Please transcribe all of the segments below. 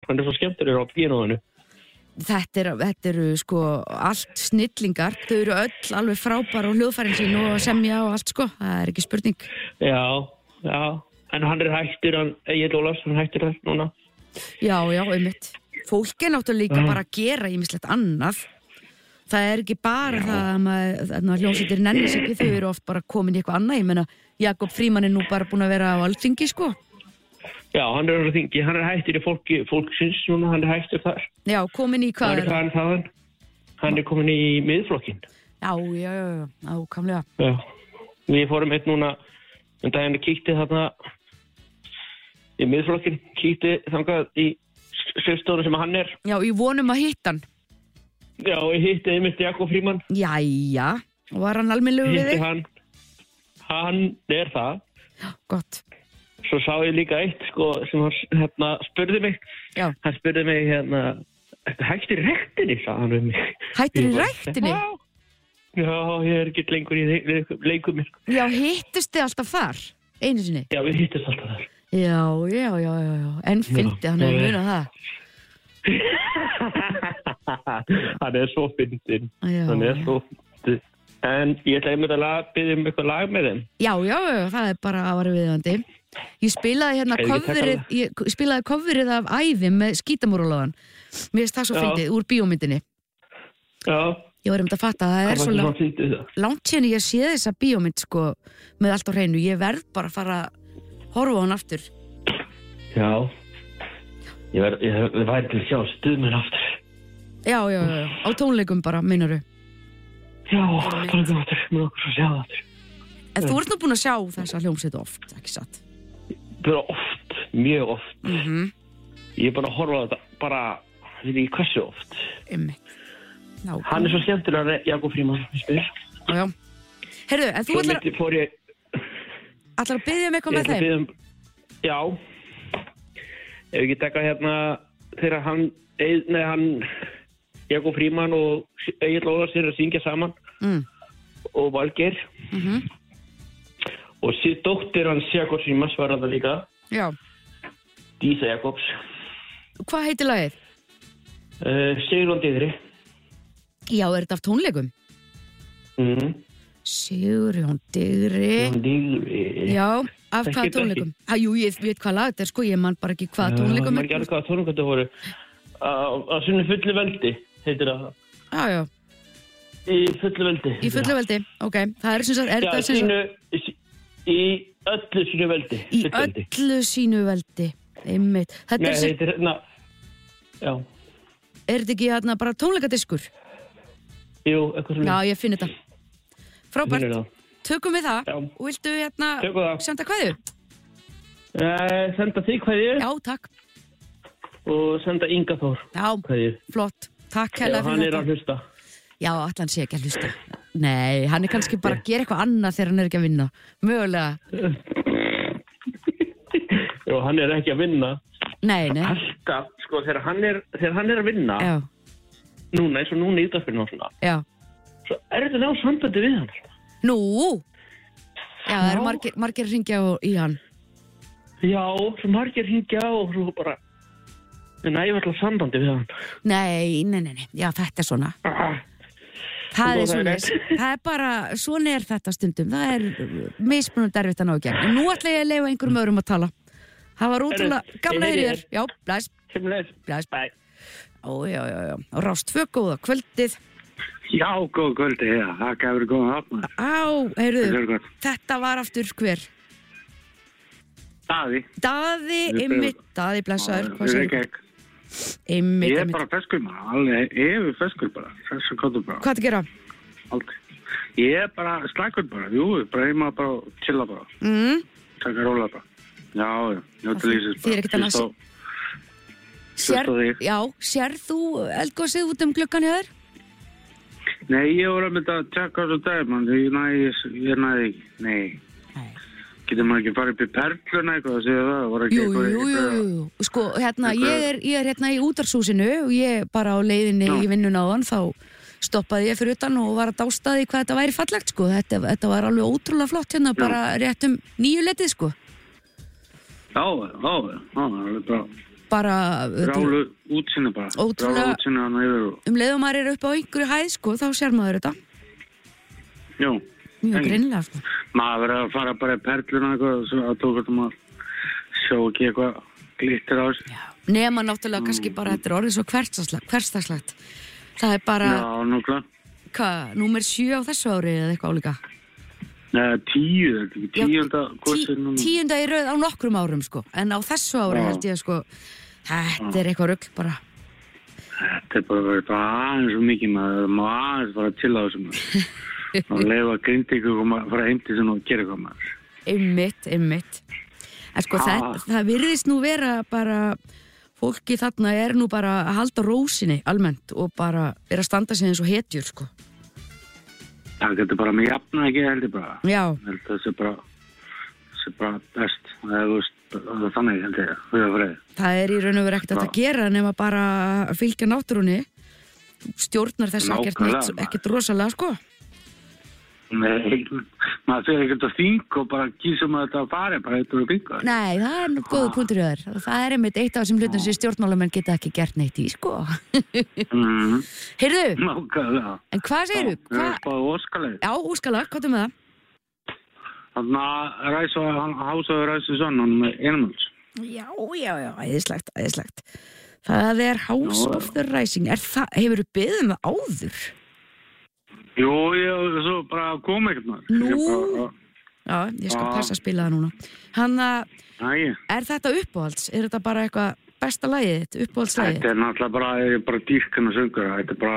Hann svo skemmtilegur á píanóinu. Þetta eru sko allt snillingar, þau eru öll alveg frábær og hljóðfærin sín og semja og allt sko, það ekki spurning. Já, en hann hættur, Egill Ólafs, hann hættur það núna. Já, einmitt. Fólk náttúrulega líka bara að gera ýmislegt annað. Það ekki bara það að hljómsveitir nenni sig ekki, þau eru oft bara komin í eitthvað annað. Ég meina, Jakob Frímann nú bara búin að vera á Alþingi sko. Já, hann á þingi, hann hættur í fólksins núna, hann hættur þar. Já, komin í hvað Hann komin í miðflokkin. Já, ákamlega. Já, við fórum eitt núna, daginn kíkti þarna í miðflokkin, kíkti þangað í skrifstofuna sem hann Já, ég vonum að hitta hann. Já, ég hitti einmitt Jakob Frímann. Jæja, og var hann almennilegur við þig? Hann það. Já, gott. Svo sá ég líka eitt, sko, sem hann spurði mig. Já. Hann spurði mig, hættir í rektinni, sagði hann við mig. Hættir í rektinni? Já, ég ekki lengur í leikum mér. Já, hittust þið alltaf þar, einu sinni? Já, við hittust alltaf þar. Já. En fyndi hann hefur munað það? Hann svo fyndinn. Hann svo fyndinn. En ég ætla einmitt að biðja eitthvað lag með þeim. Já, það bara að vera viðandi. Ég spilaði coverið af Æði með skítamúralagan. Mér finnst það svo fyndið úr bíómyndinni. Já. Ég var að fatta að það svo langt síðan ég sé þessa bíómynd sko með allt á hreinu. Ég verð bara að fara að horfa á hann aftur. Já. Ég væri til að sjá stuðminn aftur. Já. Á tónleikum bara, meinaru. Já, tónleikum aftur. Mér okkur svo sjá það aftur. En þú ert nú búin að sjá þessa hljómsveit oft, ekki satt? Bara oft, mjög oft. Ég er bara að horfa á þetta, bara, við veitum hversu oft. Hann svo skemmtilega, Jakob Frímann, spyr. Já. Heyrðu, en þú ætlar að biðja mig eitthvað með þeim? Já. Ef ekki taka þegar hann, Jakob Frímann og Egill Ólafs að syngja saman. Og Valgeir. Og sér dóttir hans Jakob Frímanns var það líka. Já. Dísa Jakobs. Hvað heitir lagið? Sigurjón Digri. Já, þetta af tónleikum? Sigurjón Digri. Já, af hvaða tónleikum? Jú, ég veit hvað lag þetta sko, ég man bara ekki hvaða tónleikum. Man ekki alveg hvaða tónleikum þetta voru. Að svona fullu veldi, heitir það. Já. Í fullu veldi. Í fullu veldi, ok. Það sem sagt, í öllu sínu veldi. Í öllu sínu veldi, einmitt. Þetta heitir já. Er þetta ekki bara tónleikadiskur? Jú, eitthvað svona. Já, ég finn þetta. Frábært. Tökum við það. Já. Og viltu senda kveðju? Senda þig kveðju. Já, takk. Og senda Inga Þór kveðju. Flott. Takk hella fyrir þetta. Hann að hlusta. Já, allan sé ekki að hlusta. Nei, hann kannski bara að gera eitthvað annað þegar hann ekki að vinna. Mögulega. Jó, hann ekki að vinna. Nei. Alltaf, sko, þegar hann að vinna. Já. Núna, eins og núna í útvarpinu og svona. Já. Svo þetta ná sambandi við hann. Nú? Já, það eru margir að hringja í hann. Já, svo margir að hringja og svo bara... En ég var alltaf sambandi við hann. Nei. Já, þetta svona. Það svona. Það bara, svona þetta stundum. Það mismunandi erfitt að ná í gegn. En nú ætla ég að leyfa einhverjum öðrum að tala. Það var ótrúlega gaman að heyra þér. Já, bless. Bye. Já. Og Rás 2, góða kvöldið. Já, góða kvöldið, já. Það gæfur góða hafna. Heyrðu, þetta var aftur hver? Daði, einmitt. Daði, blessaður. Hvað segir þú? Einmitt. Ég bara feskur maður, alveg yfir feskur bara, þess að kottur bara. Hvað það gera? Aldrei. Ég bara slakur bara, bara heima bara og chilla bara. Taka róla bara. Já, njóta lífsins bara. Þið ekkert annars. Sér þú eldgósið út gluggan hjá þér? Nei, ég voru að mynda að tjekka þessu dag, mann. Ég næði ekki. Nei. Getur maður ekki farið upp í Perluna eitthvað að segja það? Jú. Sko, ég er hérna í útvarpshúsinu og ég bara á leiðinni í vinnuna á hann, þá stoppaði ég fyrir utan og var að dásta því hvað þetta væri fallegt, sko. Þetta var alveg ótrúlega flott hérna, bara rétt 9 letið, sko. Já, alveg bra. bara Rálu útsinni bara. Ótrúlega. Útsinni hann yfir. Leiðum maður upp á einhverju hæð, sko, þá sér maður þetta. Jú. Mjög greinilega, sko. Maður verður að fara bara í perluna eitthvað, svo að tókast að sjá ekki eitthvað glittir á þessu. Já. Nema náttúrulega kannski bara þetta orðið svo hversdagslegt. Það bara... Já, núkla. Hvað, númer 7 á þessu ári eða eitthvað álíka? Nei, 10, 10. í röð á nokkrum árum, sko. En á þessu ári held ég, sko, þetta eitthvað rugl bara. Þetta bara verið aðeins svo mikið, maður má aðeins bara til á þessum. Og leifa grindíku og maður fara heim til þessum og gera eitthvað maður. Einmitt. En sko, það virðist nú vera bara... Fólki þarna nú bara að halda rósinni almennt og bara að standa sig eins og hetjur, sko. Það getur bara með jafna ekki, heldur bara. Já. Það sé bara best. Það er þannig, heldur ég. Það í raun og veru ekkert að gera nema bara að fylgja náttúrunni. Stjórnar þess ekkert rosalega, sko. Nei, maður fyrir ekkert að þing og bara kýsum að þetta fari, bara eitthvað að þinga. Nei, það nú góðu punktur í þér. Það einmitt eitt af þessum hlutum sem stjórnmálamenn geta ekki gert neitt í, sko. Heyrðu, nákvæmlega. En hvað segirðu? Bara óskalag. Já, óskalag, hvað með það? Þannig að Hásaður Ræsisson, hann með Animals. Já, æðislegt. Það House of the Rising. Hefurðu beðið um það áður? Jú, ég svo bara kom ekkert maður. Nú? Já, ég skal passa að spila það núna. Þetta uppáhalds? Þetta bara eitthvað besta lagið þitt, uppáhaldslagið? Þetta náttúrulega bara dýrkan og söngur. Þetta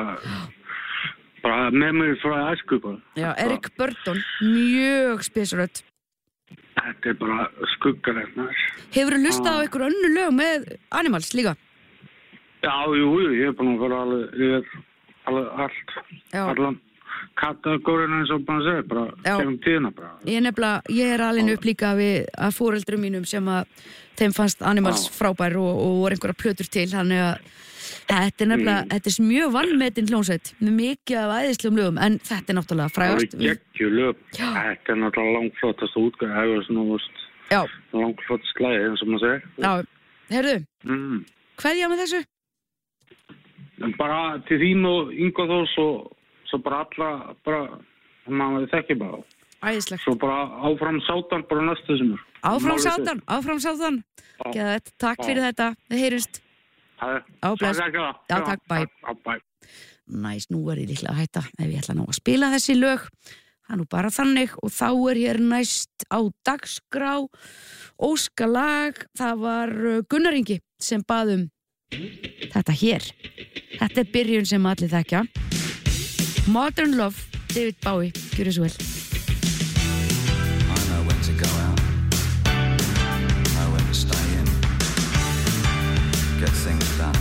bara memory frá æsku bara. Já, Eric Burdon, mjög spesrödd. Þetta bara skuggalegt maður. Hefurðu hlustað á einhver önnur lög með Animals líka? Já, jú, ég búin að fara allt. Kategóriðin eins og bara segja, bara tegum tíðina bara. Ég alveg upp líka að foreldrum mínum sem að þeim fannst Animals frábær og voru einhverja plötur til, þannig að þetta er mjög vannmetin hljómsveit með mikið af æðislegum lögum, en þetta náttúrulega frægast. Það geggjur lög. Þetta náttúrulega langflottast útgáð, það er svona langflottast lagið eins og maður segja. Já, heyrðu, kveðja með þessu? Bara til þín og Ingo Þórs og svo bara maður þekki bara. Æðislegt. Svo bara áfram sátan, bara næstu sumur. Áfram sátan. Takk fyrir þetta, við heyrumst. Bless. Já, takk, bye. Næs, nú ég líklega að hætta ef ég ætla nú að spila þessi lög. Það nú bara þannig og þá hér næst á dagskrá óskalag. Það var Gunnar Ingi sem bað þetta hér. Þetta byrjun sem allir þekkja. Modern Love, David Bowie, gjörðu svo vel. I know when to go out, know when to stay in, get things done.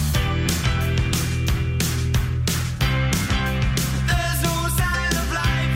Life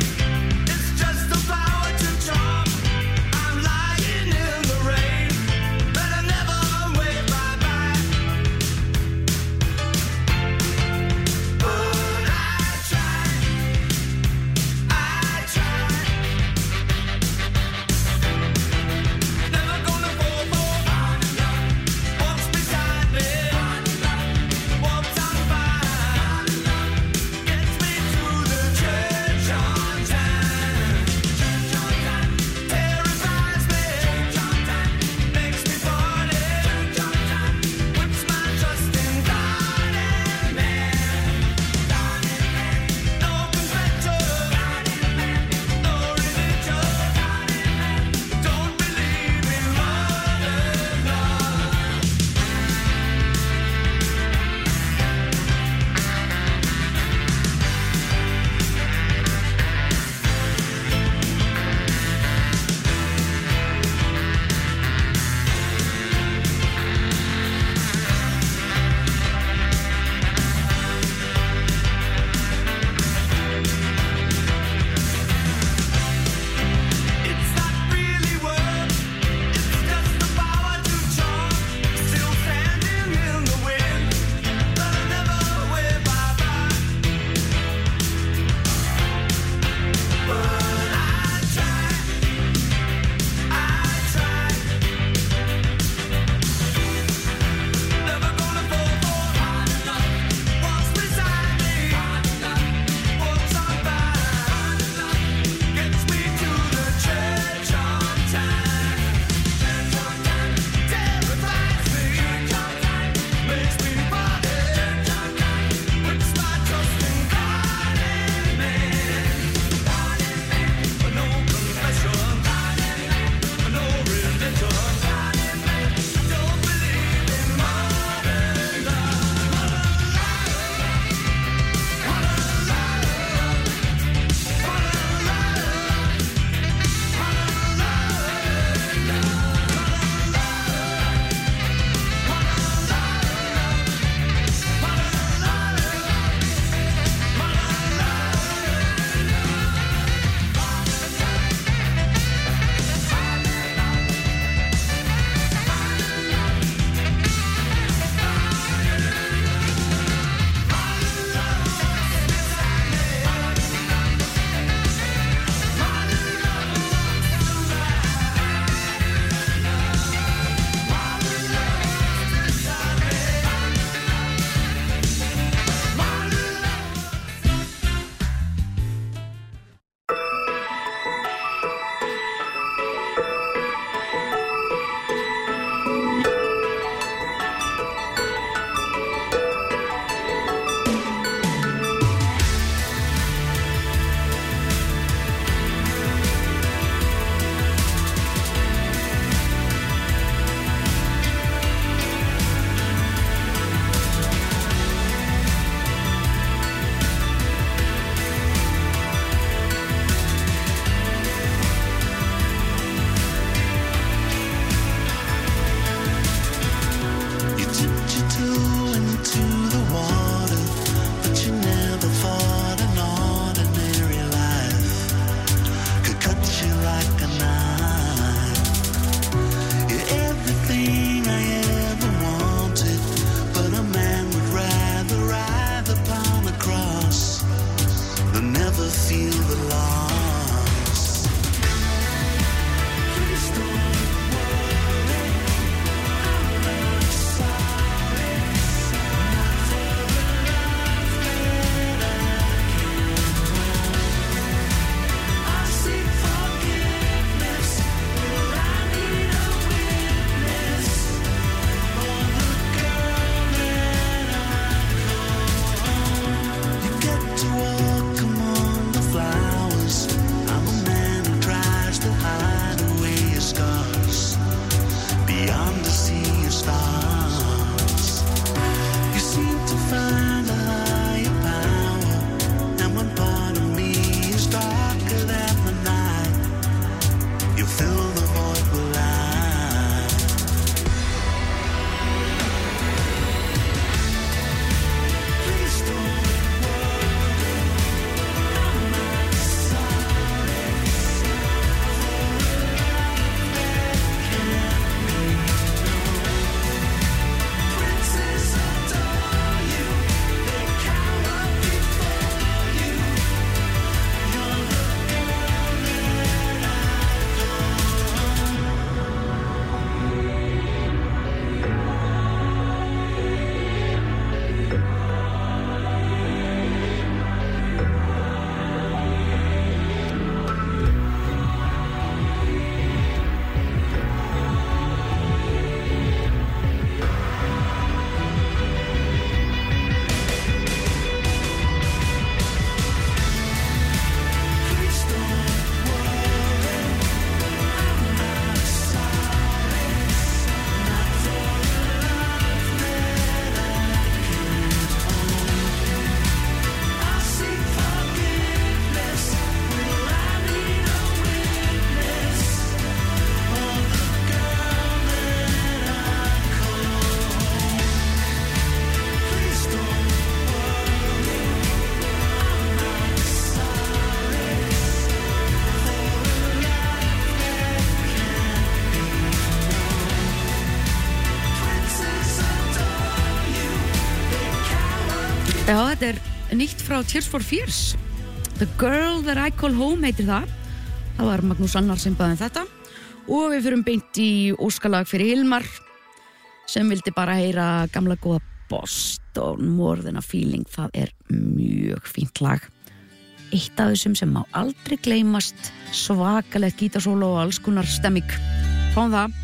nýtt frá Tears for Fears. The Girl That I Call Home heitir það. Það var Magnús Annar sem baði þetta. Og við fyrum beint í óskalag fyrir Hilmar sem vildi bara heyra gamla góða Boston More Than a Feeling. Það mjög fínt lag. Eitt af þessum sem má aldrei gleymast, svakalegt gítarsólo og alls konar stemming. Fáum það.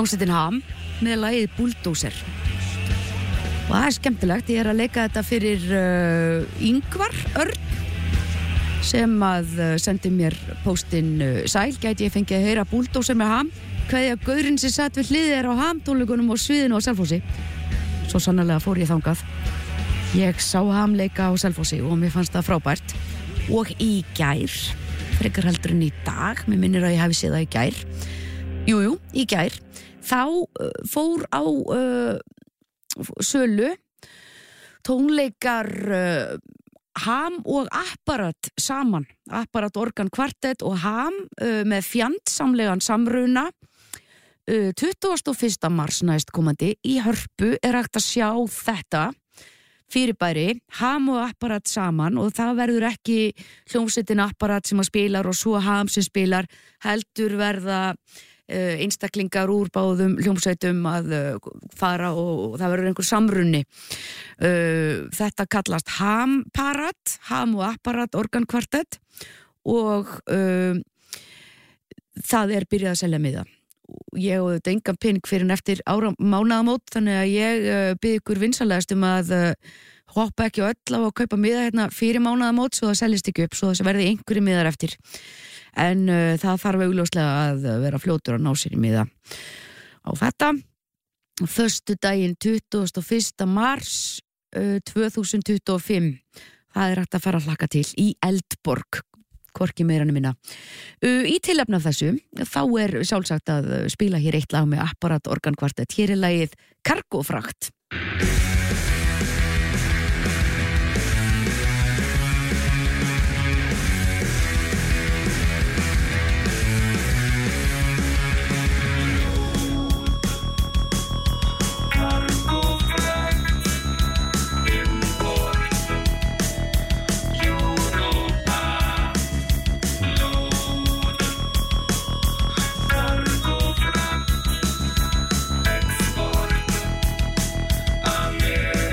hljómsveitin Ham með lagið Bulldozer. Og það skemmtilegt, ég að leika þetta fyrir Ingvar Örn sem að sendi mér póstinn sæl, gæti ég fengið að heyra Bulldozer með Ham, kveðja gaurinn sem satt við hliðið á Ham tónleikunum og sviðinu á Selfossi. Svo sannarlega fór ég þangað. Ég sá Ham leika á Selfossi og mér fannst það frábært. Og í gær, frekar heldur en í dag, mér minnir að ég hafi séð það í gær. Jú, í gær. Þá fór á sölu tónleikar Ham og Apparat saman. Apparat Organ Quartet og Ham með fjandsamlegan samruna 21. mars næstkomandi í Hörpu er hægt að sjá þetta fyrirbæri, Ham og Apparat saman og það verður ekki hljómsveitin Apparat sem að spilar og svo Ham sem spilar, heldur verða einstaklingar úr báðum hljómsveitum að fara og það verður einhver samrunni. Þetta kallast Ham-parat, Ham og Apparat Organ Quartet og það er byrjað að selja miða. Ég og þetta engan pening fyrir en eftir mánaðamót, þannig að ég bið ykkur vinsalegast að hoppa ekki á öll á að kaupa miða hérna fyrir mánaðamót svo það seljist ekki upp, svo það verði einhverju miðar eftir. En það þarf augljóslega að vera fljótur að ná sér í miða á þetta. Föstudaginn 21. mars 2025. Það er hægt að fara að hlakka til í Eldborg, hvorki meira en minna. Í tilefni af þessu, þá er sjálfsagt að spila hér eitt lag með Apparat Organ Quartet. Hér er lagið Kargófrakt. Yeah.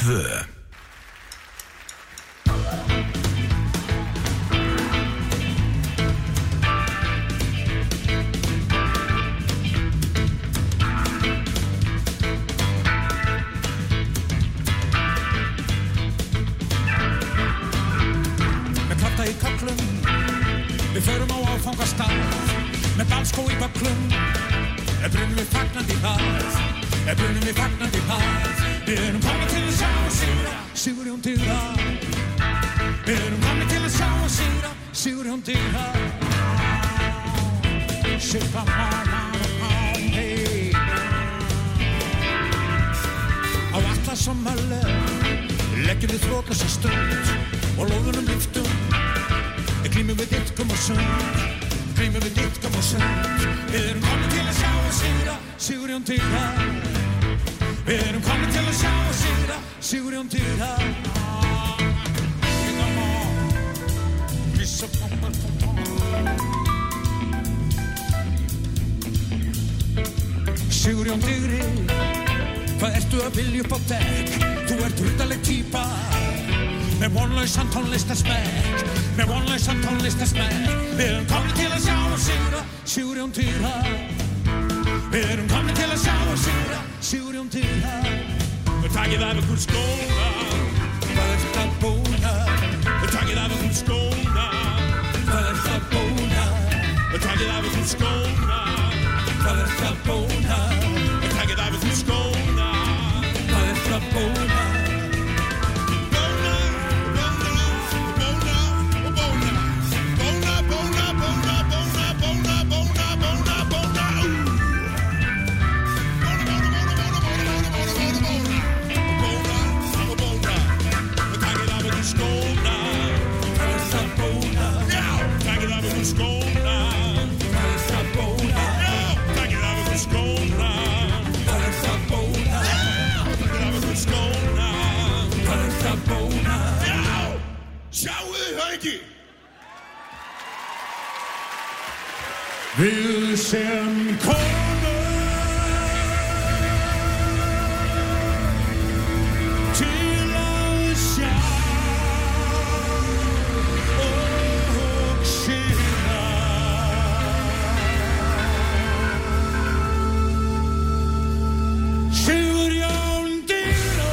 2. Í köflum, við förum á áfangastað með balskó í bökklum, brunum við fagnandi hlað, brunum við fagnandi hlað. Við erum komin til að sjá og sigra, Sigurjón Digra. Við erum komin til að sjá og sigra, Sigurjón Digra. Sippa máma, hey. Á Atlas og Mölle leggjum við þrotlausa stund og lóðunum lyftum. Glímum við iðkum og sund, glímum við iðkum og sund. Við erum komin til að sjá og sigra, Sigurjón Digra. Við erum komin til að sjá og sigra, Sigurjón Digra. Sigurjón Digri, hvað ertu að vilja upp á dekk? Þú ert undarleg típa með vonlausan tónlistarsmekk, með vonlausan tónlistarsmekk. Við erum komin til að sjá og sigra, Sigurjón Digra. Við erum komin til að sjá og sigra, Sigurjón Digra. Takið af ykkur skóna, hvað er það bóna? Takið af ykkur skóna, hvað er það bóna? Takið af ykkur skóna, hvað er það bóna? Takið af ykkur skóna, hvað er það bóna? Við sem komum til að sjá og sigra. Sigurjón Digra.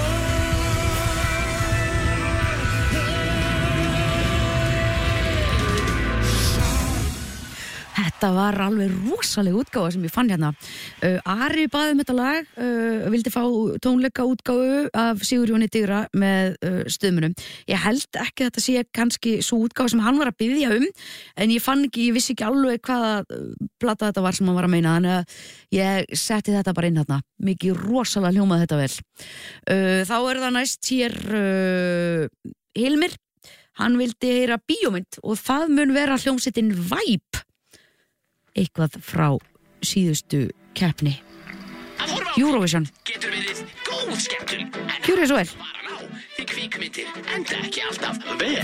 Þetta var alveg rosaleg útgáfa sem ég fann hérna. Ari baði þetta lag, vildi fá tónleika útgáfu af Sigurjóni Digra með stuðmunum. Ég held ekki að þetta sé kannski svo útgáfa sem hann var að biðja en ég vissi ekki alveg hvaða plata þetta var sem hann var að meina, þannig að ég setti þetta bara inn hérna. Mikið rosalega hljómaði þetta vel. Þá það næst hér Hilmir. Hann vildi heyra bíómynd og það mun vera hljómsveitin Vibe. Eitthvað frá síðustu keppni Eurovision. Getur verið góð skemmtun, Gjörðu svo vel. Því kvikmyndir enda ekki alltaf vel.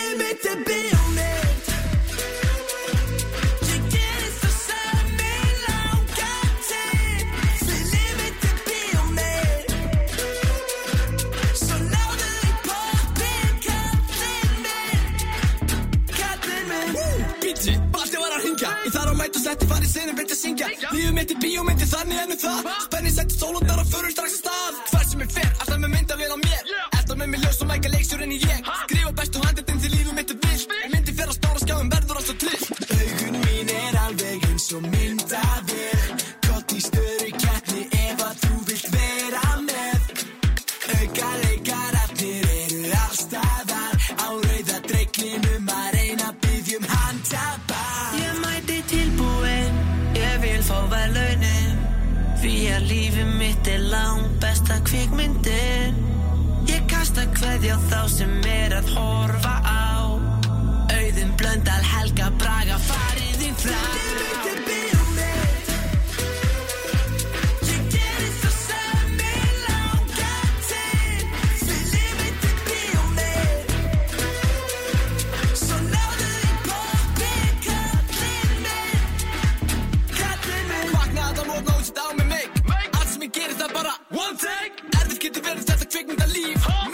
Ég þarf að mæta og sletti fara í sinni, vilja syngja. Lífið mitt í bíómyndi, þannig ennum það. Spenni setti sólundar og förum strax að stað. Hver sem fer, alltaf með myndavél á mér. Alltaf með mig ljós og mæka leikstjórinn í ég. Skrifa bestu handritin því lífið mitt vilt. Myndi fer á stóra skjáum, verður alltaf trillt. Augun mín alveg eins og myndavél. Gott í störu keppni ef að þú vilt vera með. Aukaleikaratnir eru allstaðar. Á rauða dreiklinum að reyna biðjum handtapar. Fá verðlaunin því að lífið mitt langt besta kvikmyndin. Ég kasta kveðja á þá sem að horfa á. Auðun Blöndal, Helga Braga, farið þín frá. One take, erfitt getur verið þetta kvikmynda líf.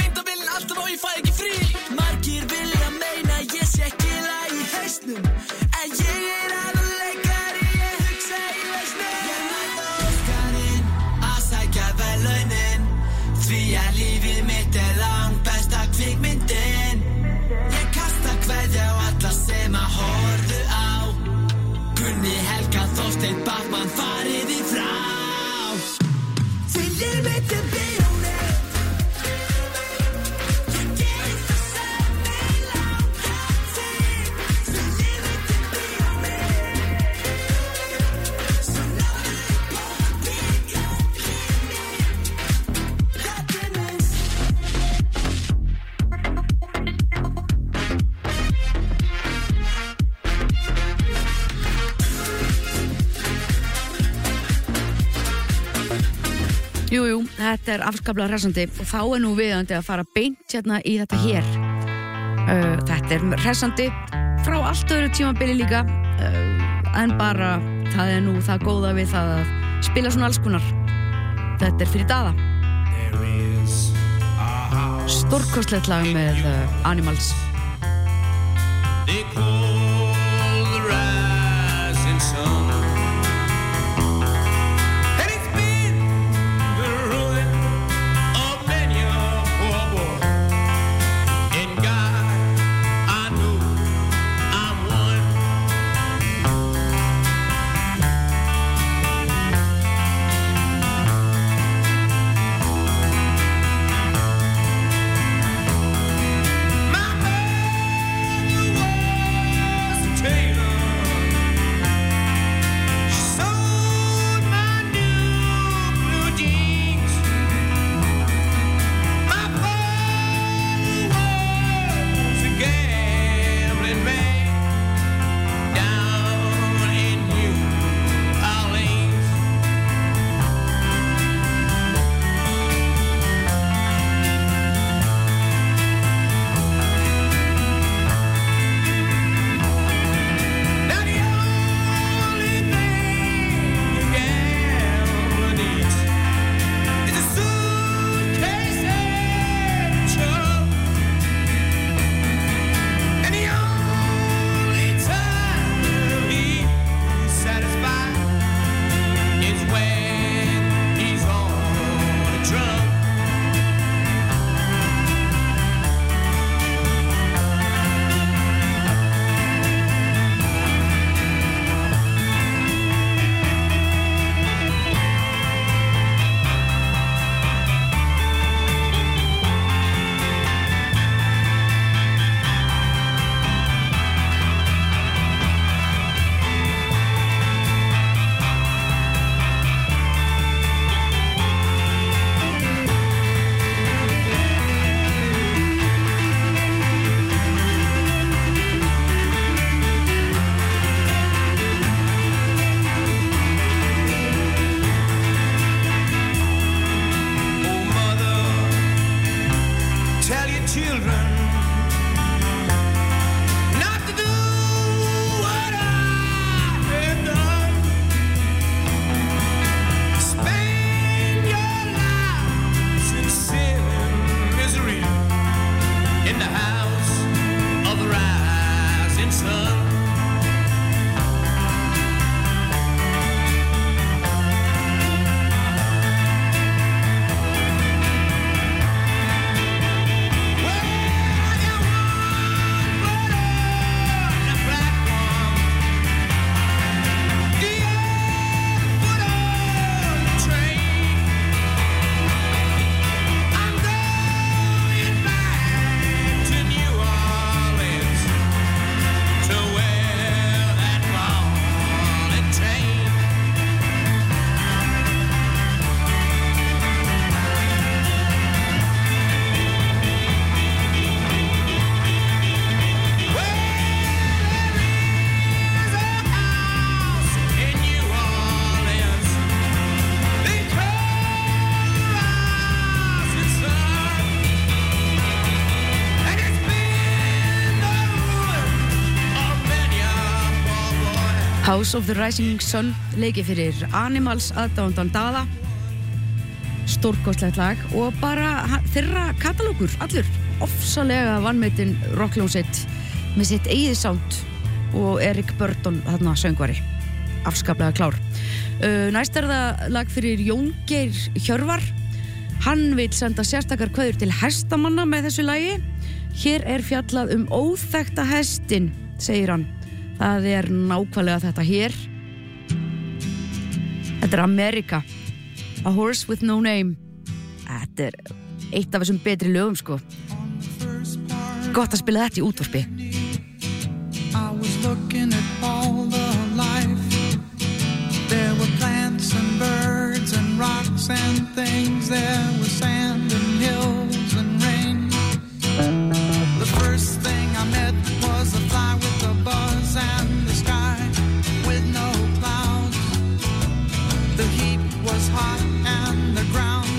Jú, þetta afskaplega hressandi og þá nú viðandi að fara beint hérna í þetta hér. Þetta hressandi frá allt öðru tímabili líka, en bara það nú það góða við það að spila svona alls konar. Þetta fyrir Daða. Stórkostlegt lag með Animals. They call the rising sun, and it's been the ruin of many a poor boy. In God, I know I'm one. My mother was a tailor. She sewed my new blue jeans. My father was a gambling man down in New Orleans. Now the only thing a gambler needs is a suitcase and a truck. And the only time he's satisfied is when he's on a drunk. Oh, mother, tell your children not to do what I have done. Spend your lives in sin and misery in the house of the rising sun. House of the Rising Sun leikið fyrir Animals aðdáðan Daða. Stórkostlegt lag og bara þeirra katalógur allur ofsalega vanmetinn rockljónsett með sitt eigið sound og Eric Burdon þarna söngvari afskaplega klár. Næst það lag fyrir Jón Geir Hjörvar. Hann vil senda sérstakar kveður til hestamanna með þessu lagi. Hér fjallað óþekkta hestin, segir hann. Það nákvæmlega þetta hér. Þetta America. A Horse with No Name. Þetta eitt af þessum betri lögum, sko. Gott að spila þetta í útvarpi. I was looking at all the life. There were plants and birds and rocks and things. There was sand and hills and rain. The first thing I met was a fly with a buzz and the sky with no clouds. The heat was hot and the ground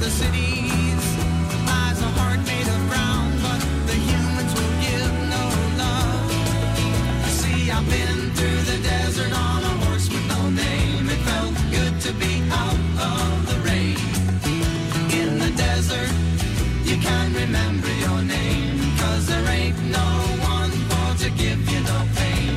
the cities lies a heart made of ground, but the humans will give no love. You see, I've been through the desert on a horse with no name. It felt good to be out of the rain. In the desert, you can't remember your name, 'cause there ain't no one for to give you no pain.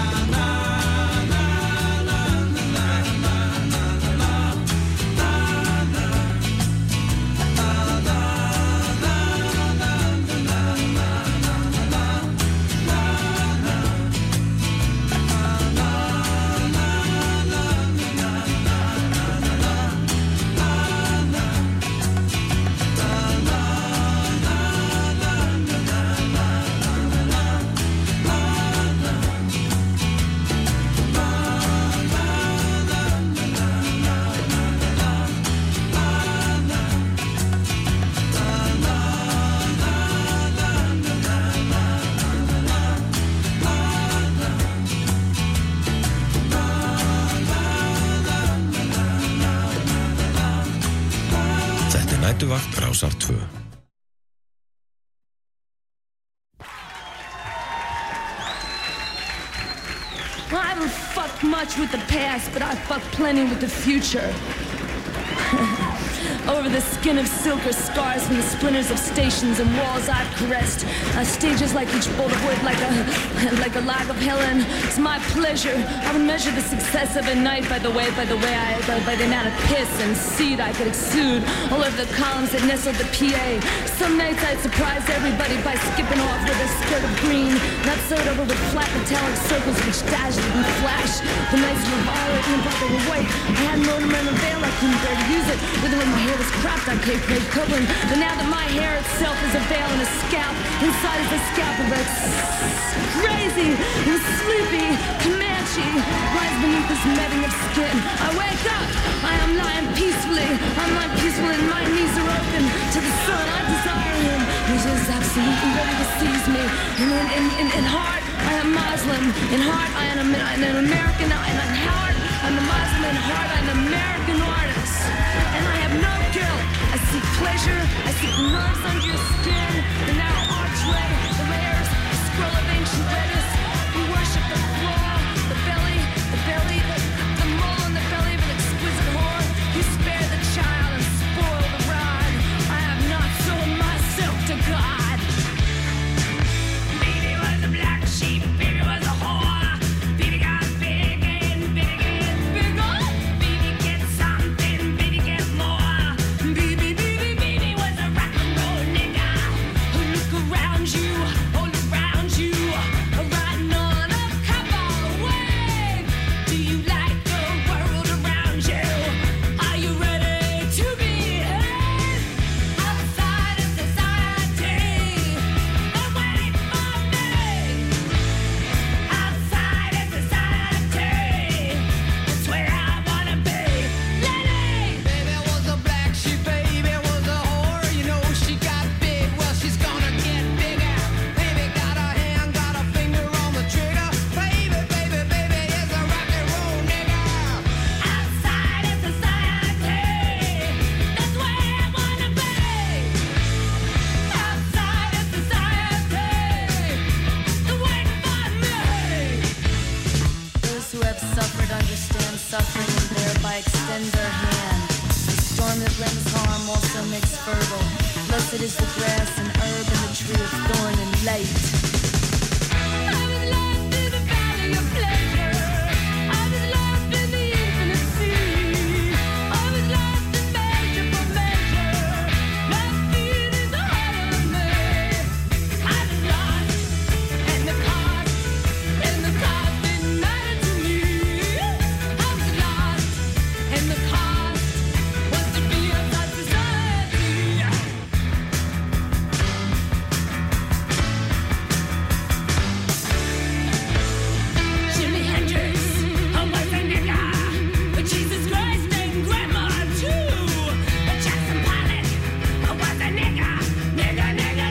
Næturvakt Rásar 2. Well, I haven't fucked much with the past, but I fucked plenty with the future. Over the skin of silk are scars from the splinters of stations and walls I've caressed. Stages like each bolt of wood, like a log of Helen. It's my pleasure. I would measure the success of a night by the amount of piss and seed I could exude all over the columns that nestled the PA. Some nights I'd surprise everybody by skipping off with a skirt of green, not sewed over with flat metallic circles which dazzled and flash. The nights were violet and the they were white. I had an ornamental veil, I couldn't bear to use it. With when my hair was cropped, I paid Craig Copeland. But now that my hair itself is a veil and a scalp, inside is a scalp of a crazy and sleepy Comanche lies beneath this netting of skin. I wake up, I am lying peacefully. I'm lying peacefully and my knees are open to the sun. I desire him. He's just absolutely ready to seize me. In heart, I am Muslim. In heart, I am an American. And in heart, I'm a Muslim. In heart, I'm an American artist. And I have no guilt. I seek pleasure. I seek nerves under your skin. The narrow archway, the layers, the scroll of ancient letters. We worship the floor, the belly, the mole in the belly of an exquisite whore. You spare the child and spoil the rod. I have not sold myself to God. Baby was a black sheep, baby was a whore. Baby got big and bigger. Baby get something, baby get more. Baby was a rock and roll nigga. Look around you, all around you. Riding on a cowboy wave. Do you like the world around you? Are you ready to be heard? Outside of society, they're waiting for me. Outside of society, that's where I wanna be. Lady! Baby was a black sheep, baby was a whore. You know she got big, well she's gonna get bigger. Baby got a hand, got a finger on the trigger. Baby is a rock and roll nigga. Outside of society, that's where I wanna be. Outside of society, they're waiting for me. Those who have suffered understand suffering and thereby extend their hand. The storm that brings harm also makes fertile. Blessed is the grass and herb and the tree of thorn and light. I was lost in the valley of pleasure. I was lost in the infinite sea. I was lost in measure for measure. My feet is all of me. I was lost, and the cost didn't matter to me. I was lost, and the cost was to be outside society. Jimi Hendrix, I was a nigga, but Jesus Christ and Grandma too. Jackson Pollock, I was a nigga, nigga.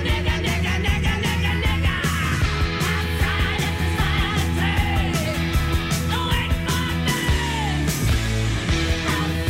Outside of society, wait for me. Outside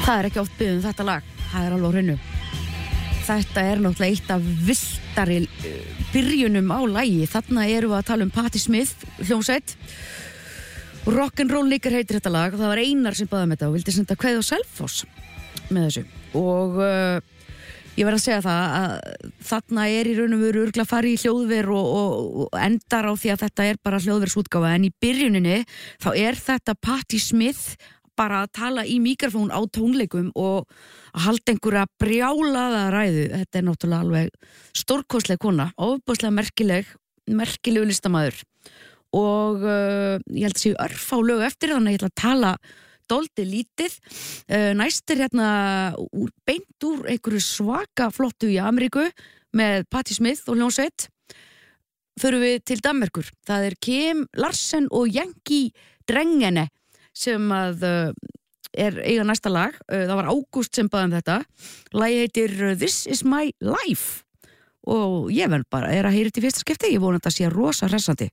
Það er ekki oft beðið þetta lag, það er alveg á hreinu. Þetta er náttúrulega eitt af villtari byrjunum á lagi. Þarna erum við að tala Patti Smith, hljómsveit. Rock'n'Roll Nigger heitir þetta lag og það var Einar sem baði þetta og vildi senda kveð á Selfoss með þessu. Og ég verð að segja það að þarna í raun og veru örugglega farið í hljóðver og endar á því að þetta bara hljóðversútgáfa, en í byrjuninni þá þetta Patti Smith bara að tala í mikrofón á tónleikum og að halda einhverja brjálaða ræðu. Þetta náttúrulega alveg stórkostleg kona, ofboðslega merkilegu listamaður og ég held að séu örfá lög eftir, þannig að ég ætla að tala dálítið lítið. Næst hérna beint úr einhverju svaka flottu í Ameríku með Patti Smith og hljómsveit. Förum við til Danmerkur. Það Kim Larsen og Yankee Drengene sem að eiga næsta lag. Það var Ágúst sem baði þetta. Lagið heitir This Is My Life og ég verð bara að heyra þetta í fyrsta skipti. Ég vona að þetta sé rosa hressandi.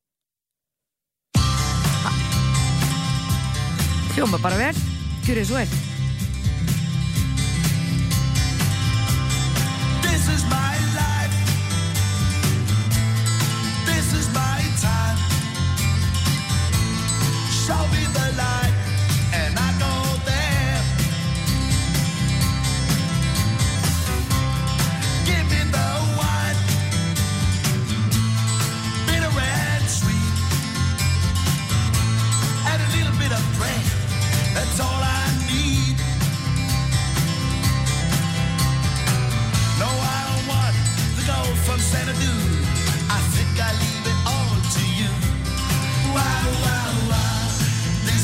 Hljóma bara vel, gjörið svo vel. This is my life. This is my time. Show me the light and I go there. Give me the wine, bitter and sweet, and a little bit of bread. That's all I need. No, I don't want the gold from Xanadu. I think I leave it all to you. Wow, wow, wow.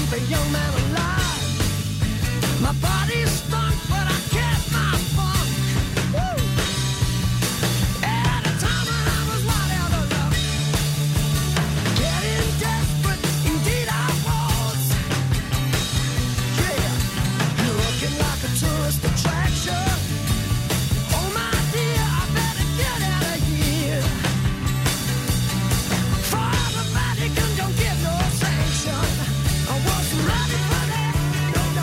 keep a young man alive. My body's stunk, but I kept my funk. Woo! At a time when I was wild out of luck, getting desperate, indeed I was. Yeah, you're looking like a tourist attraction. Oh my dear, I better get out of here. Father Vatican don't give no sanction. I wasn't ready for that. No, no.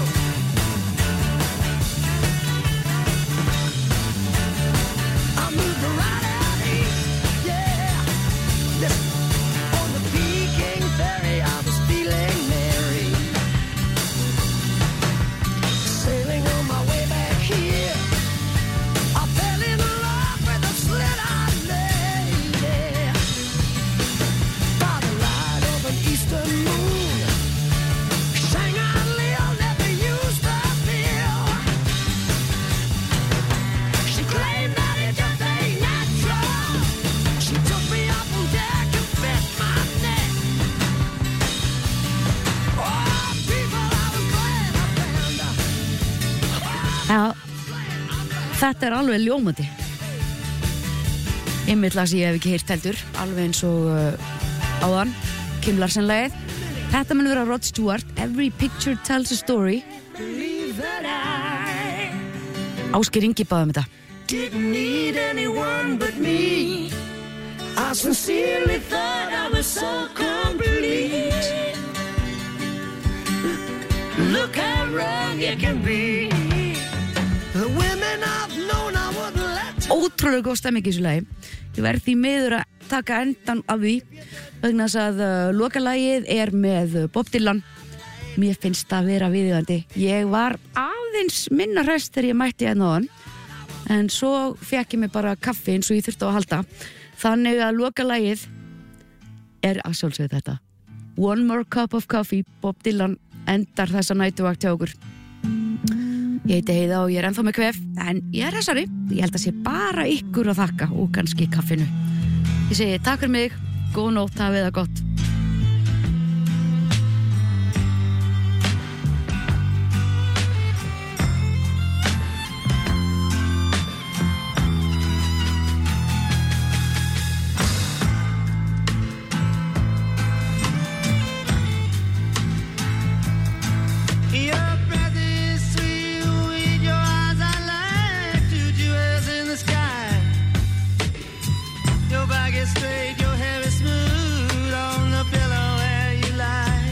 I moved right out east. Yeah. Listen, on the Peking ferry, I was feeling merry. Sailing on my way back here, I fell in love with a slit-eyed lady. By the light of an eastern moon, Shanghai Lil never used the bill. She claimed that it just ain't natural. She took me up on deck and bit my neck. Oh, people, I was glad I found her. Já, þetta alveg ljómandi. Einmitt lag sem ég hef ekki heyrt heldur, alveg eins og áðan, Kim Larsen lagið. Þetta mun vera Rod Stewart, Every Picture Tells a Story. Ásgeir Ingi bað þetta. Didn't need anyone but me. I sincerely thought I was so complete. Look how wrong you can be. The women I've known I wouldn't let. Ótrúlega góð stemming í þessu lagi. Ég verð því miður að taka endan af því vegna þess að lokalagið er með Bob Dylan. Mér finnst það vera viðeigandi. Ég var aðeins minna hress þegar ég mætti hérna áðan, en svo fékk ég mig bara kaffi eins og ég þurfti á að halda. Þannig að lokalagið er að sjálfsögðu þetta. One More Cup of Coffee, Bob Dylan endar þessa nætuvakt hjá okkur. Ég heiti Heiða og ég er ennþá með kvef, en ég er hressari. Ég held að sé bara ykkur að þakka og kannski kaffinu. Ég segi takk fyrir mig, góð nótt, hafið það gott. Your breath is sweet with your eyes are like two jewels in the sky. Your back is straight, your hair is smooth on the pillow where you lie.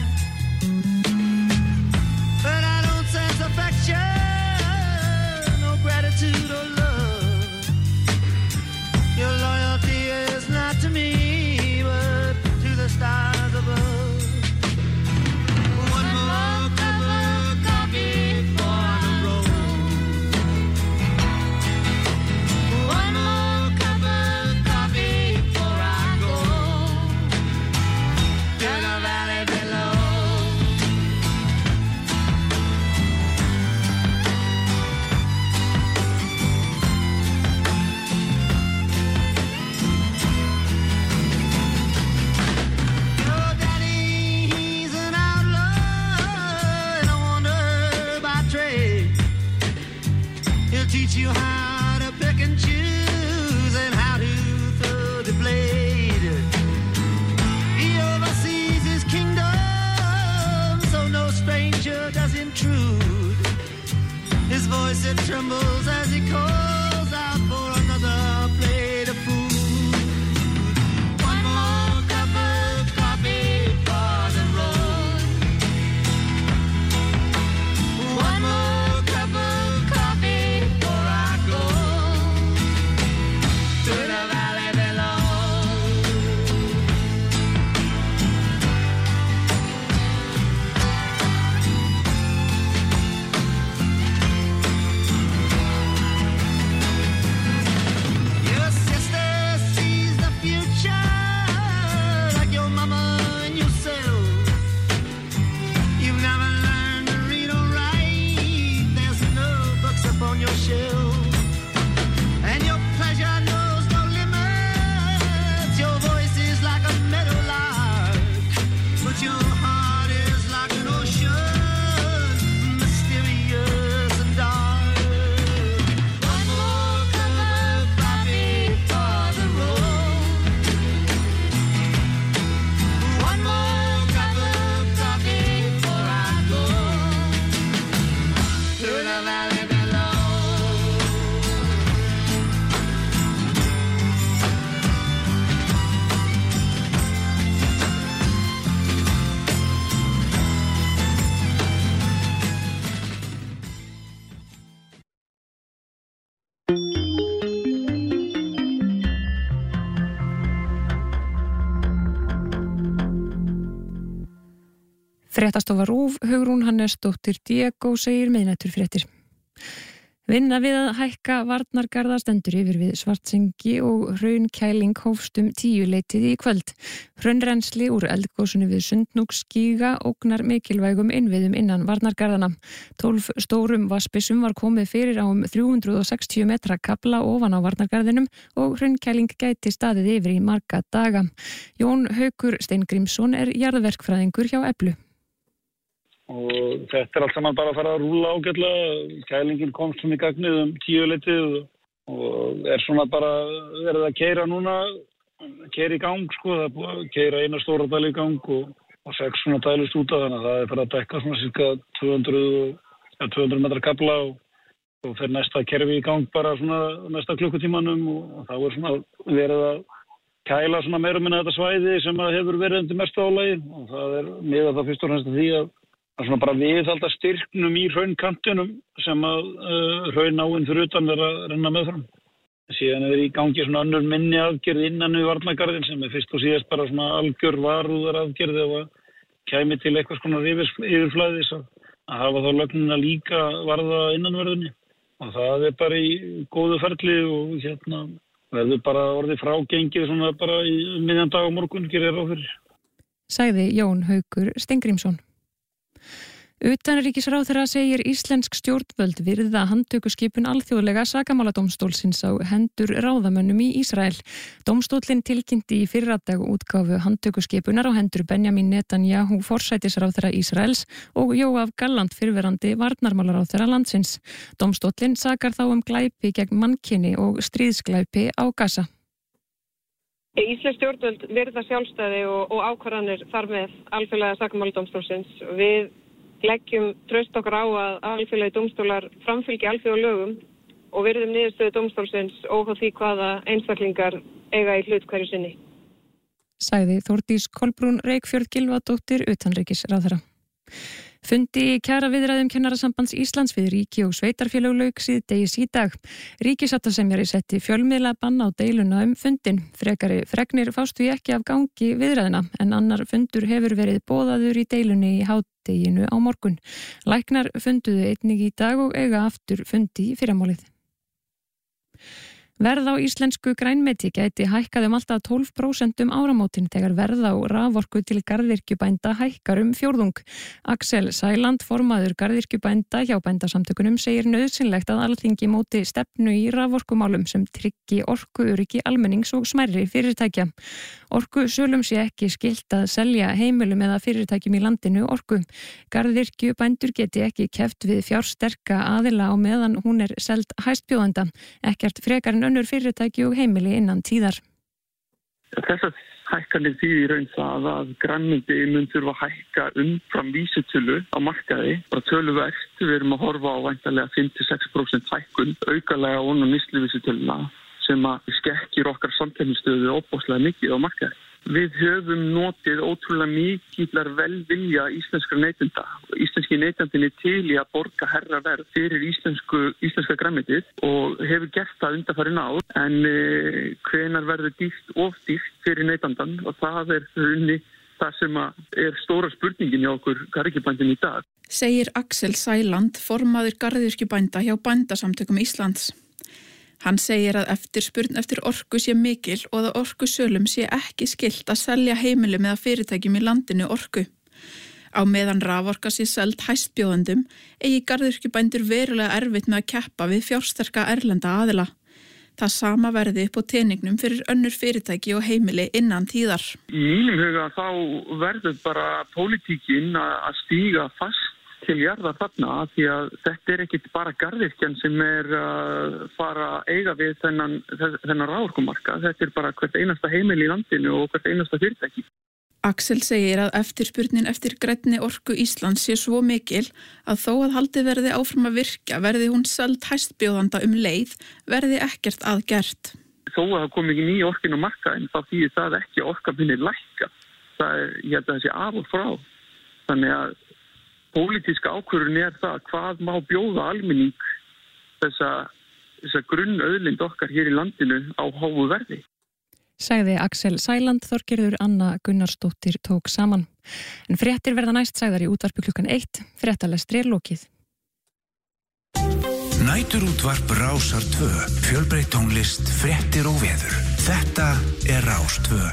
But I don't sense affection, no gratitude or love. Your loyalty is not to me, but to the stars above. One more cup of coffee for the road. One more cup of coffee before I go to the valley below. Your daddy, he's an outlaw and a wanderer by trade. He'll teach you how to pick and choose and how to throw the blade. He oversees his kingdom, so no stranger does intrude. His voice, it trembles as he calls out for another plate of food. One more cup of coffee for the road. One more cup of coffee before I go to the valley below. Fréttastofa RÚV, Hugrún Hannesdóttir Diego segir miðnætturfréttir. Vinna við að hækka varnargarða stendur yfir við Svartsengi og hraunkæling hófst 10 í kvöld. Hraunrennsli úr eldgosinu við Sundhnúksgíga ógnar mikilvægum innviðum innan varnargarðana. 12 stórum vatnsbyssum var komið fyrir á 360 metra kafla ofan á varnargarðinum og hraunkæling gæti staðið yfir í marga daga. Jón Haukur Steingrímsson jarðverkfræðingur hjá Eflu. Og þetta allt saman bara að fara að rúlla ágætlega. Kælingin komst í gagnið 10 og svona bara verið að keyra núna, keyra í gang sko, það er búið að keyra eina stóra dælu í gang og 6 svona dælust út af þannig að það er fyrir að dekka svona cirka 200 metra kafla og fer næsta kerfi í gang bara svona næsta klukkutímanum og þá er svona verið að kæla svona meira minna þetta svæði sem að hefur verið undir mestu álagi og það er miðað það fyrst og fremst því að svona bara viðhalda styrknum í hraunkantinum sem að hraunáin fyrir utan er að renna meðfram. Síðan er í gangi svona önnur minni aðgerð innan við varnargarðin sem er fyrst og síðast bara svona algjör varúðar aðgerð ef að kæmi til eitthvað svona yfirflæðis að hafa þá lögnina líka varða innanverðinni. Og það er bara í góðu ferli og verður bara orðið frágengið svona bara í miðjan dag á morgun gerir ráð fyrir. Sagði Jón Haukur Steingrímsson. Utanríkisráðherra segir íslensk stjórnvöld virða handtökuskipun alþjóðlega sakamáladómstólsins á hendur ráðamönnum í Ísrael. Dómstóllinn tilkynnti í fyrradag útgáfu handtökuskipunar á hendur Benjamin Netanyahu forsætisráðherra Ísraels og Yoav Gallant fyrrverandi varnarmálaráðherra landsins. Dómstóllinn sakar þá glæpi gegn mannkyni og stríðsglæpi á Gaza. Íslensk stjórnvöld virða sjálfstæði og ákvarðanir þar með alþjóðlega sakamáladómstólsins. Við leggjum traust okkar á að alþjóðlegi dómstólar framfylgi alþjóðalögum og virðum niðurstöðu dómstólsins óháð því hvaða einstaklingar eiga í hlut hverju sinni. Sagði Þórdís Kolbrún Reykfjörð Gylfadóttir utanríkisráðherra. Fundi í kjaraviðræðum Kennarasambands Íslands við ríki og sveitarfélög lauk síðdegis í dag. Ríkissáttasemjari setti fjölmiðlabann á deiluna fundinn. Frekari fregnir fást því ekki af gangi viðræðina en annar fundur hefur verið boðaður í deilunni í hádeginu á morgun. Læknar funduðu einnig í dag og eiga aftur fundi í fyrramálið. Verð á íslensku grænmeti gæti hækkað alltaf 12% áramótin þegar verð á raforku til garðyrkjubænda hækkar 4. Axel Sæland, formaður garðyrkjubænda hjá bændasamtökunum, segir nauðsynlegt að Alþingi móti stefnu í raforkumálum sem tryggi orkuöryggi almennings og smærri fyrirtækja. Orkusölum sé ekki skylt að selja heimilum eða fyrirtækjum í landinu orku. Garðyrkjubændur geti ekki keppt við fjársterka aðila á meðan hún er seld hæstbjóðanda. Ekkert frekar en önnur fyrirtæki og heimili innan tíðar. Þessar hækkanir því í raun það að grænmeti mun þurfa að hækka umfram vísitölu á markaði. Bara töluvert, við erum að horfa á væntanlega 5-6% hækkun aukalega ofan á neysluvísitöluna sem að skekkir okkar samkeppnisstöðu óbóðslega mikið á markaði. Við höfum notið ótrúlega mikillar velvilja íslenskra neytenda. Íslenski neytendin til í að borga herra verð fyrir íslenska grænmetið og hefur gert það undanfarin ár. En hvenær verður dýrt of dýrt fyrir neytendan og það er runni það sem er stóra spurningin hjá okkur garðyrkjubændum í dag. Segir Axel Sæland, formaður garðyrkjubænda hjá Bændasamtökum Íslands. Hann segir að eftirspurn eftir orku sé mikil og að orkusölum sé ekki skylt að selja heimilum eða fyrirtækjum í landinu orku. Á meðan raforka sé seld hæstbjóðendum eigi garðyrkjubændur verulega erfitt með að keppa við fjársterka erlenda aðila. Það sama verði upp á teningnum fyrir önnur fyrirtæki og heimili innan tíðar. Í mínum huga þá verður bara pólitíkin að stíga fast til jarðar þarna því að þetta ekkit bara garðyrkjan sem að fara að eiga við þennan raforkumarka. Þetta bara hvert einasta heimili í landinu og hvert einasta fyrirtæki. Axel segir að eftirspurnin eftir grænni orku Íslands sé svo mikil að þó að haldið verði áfram að virka verði hún seld hæstbjóðanda leið verði ekkert að gert. Þó að það komi ekki ný orkin á markaðinn þá þýðir það ekki að orka minni lækka. Ég held að það sé af og frá. Þannig að pólitíska ákvörðun það hvað má bjóða almenning þessa grunnauðlind okkar hér í landinu á háu verði. sagði Axel Sæland, Þorgerður Anna Gunnarsdóttir tók saman. En fréttir verða næst sagðar í útvarpi klukkan 1, fréttalestri lokið. Næturútvarp Rásar 2, fjölbreytt tónlist, fréttir og veður. Þetta Rás 2.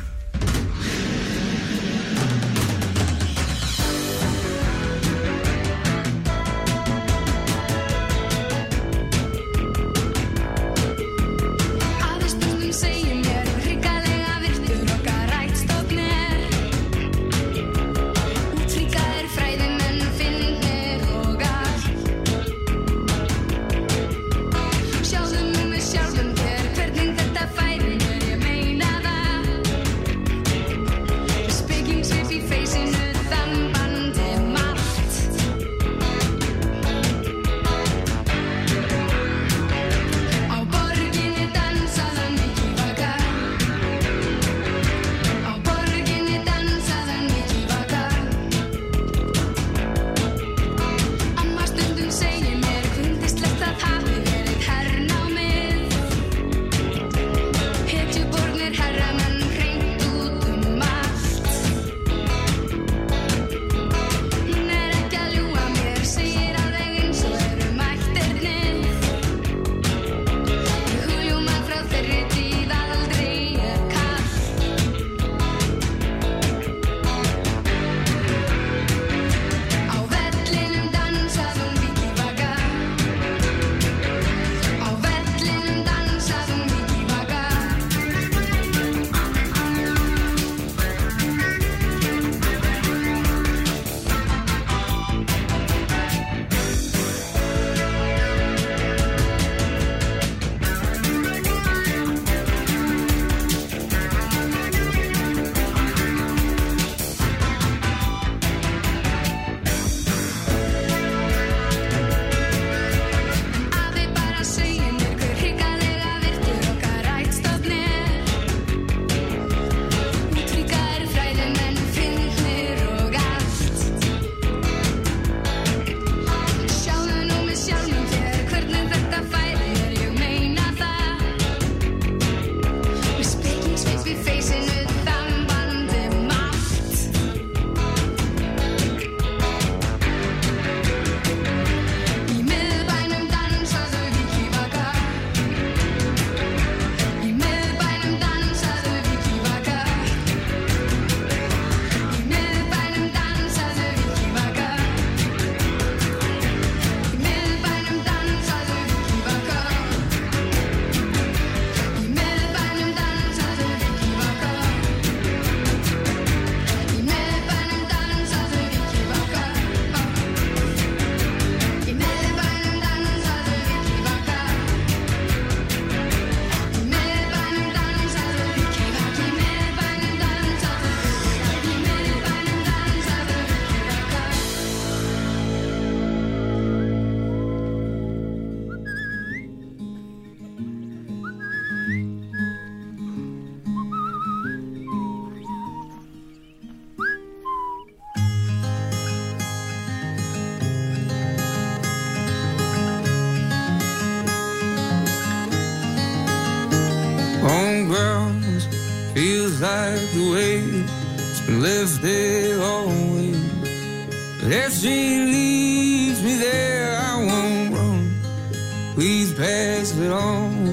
Homeground feels like the weight it's been lifted always. But if she leaves me there, I won't run. Please pass it on,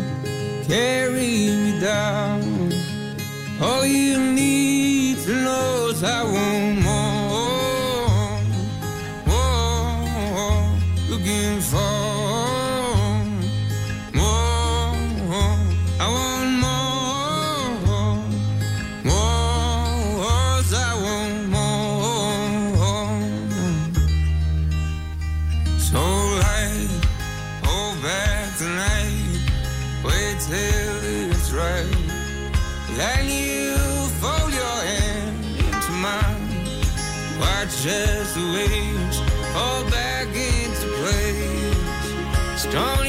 carry me down. All you need to know is I want more, more, looking for just the waves fall back into place. Strong